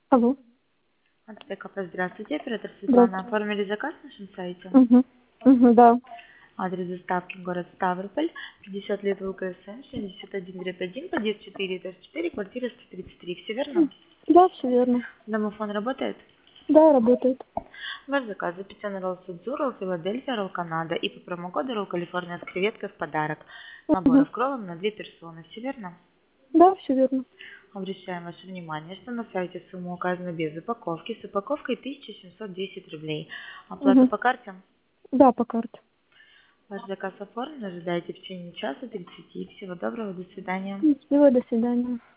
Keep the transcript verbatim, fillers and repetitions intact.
Алло. От ТКП, здравствуйте, оператор Светлана. Здравствуйте. Оформили заказ на нашем сайте? Угу. Угу, да. Адрес доставки город Ставрополь, пятьдесят лет ВКСМ, семьдесят один один, подъезд четыре, этаж четыре, квартира сто тридцать три. Все верно? М, Да, все верно. Домофон работает? Да, работает. Ваш заказ записан ролл Судзу, ролл Филадельфия, ролл Канада и по промокоду ролл Калифорния с креветкой в подарок. Набор Угу. в кроллом на две персоны. Все верно? Да, все верно. Обращаем ваше внимание, что на сайте сумма указана без упаковки, с упаковкой тысяча семьсот десять рублей. Оплата Угу. по карте? Да, по карте. Ваш заказ оформлен, ожидайте в течение часа тридцати. Всего доброго, до свидания. М, Всего, до свидания.